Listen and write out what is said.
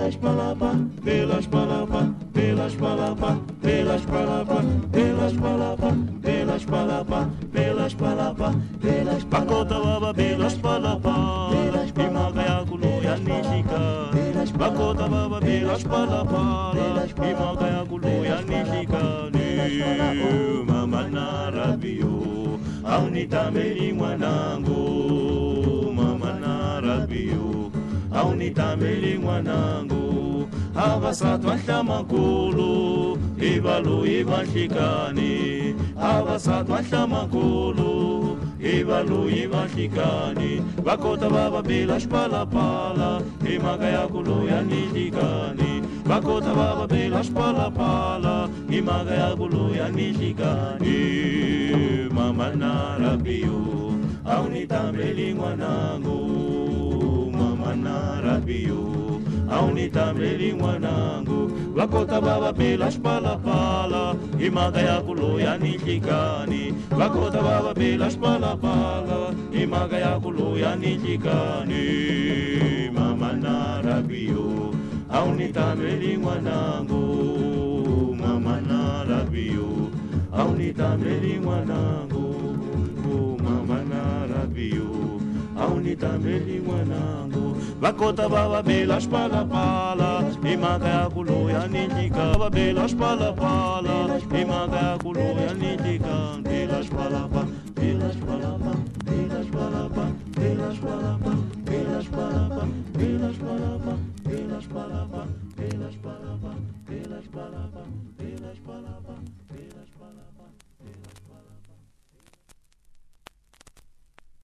pelas palapa, pelas palapa, pelas palapa, pelas palapa, pelas palapa, pelas palapa, pelas palapa, pelas Bakota baba pelas palapa, imaga ya kulu ya nishika. Bakota baba pelas palapa, imaga ya kulu ya nishika. Ni mama na rabio, au nitameli mwanangu, mama na rabio, au nitameli mwanangu. Abasatwa hlamakulu, ibalo ibashikani. Abasatwa hlamakulu, ibalo ibashikani. Bakota baba pelas palapala, imaga ya kulu ya nishikani. Bakota baba pelas palapala, imaga ya kulu ya nishikani. Mama na rabio, au nitameli mwanangu, mama na rabio, au nitameli mwanangu. Bakota baba pelas palapala, imaga ya kulu ya nishikani. Bakota baba pelas palapala, imaga ya kulu ya nishikani. Mama na rabio, au nitameli mwanangu, mama na rabio, au nitameli mwanangu, mama na rabio, au nitameli mwanangu. Bakota baba pelas palapala, imaga ya kulu ya nishika. Baba pelas palapala, imaga ya kulu ya nishika. Pelas palapa, pelas palapa, pelas palapa, pelas palapa, pelas palapa, pelas palapa, pelas palapa, pelas palapa, pelas palapa, pelas palapa, pelas palapa.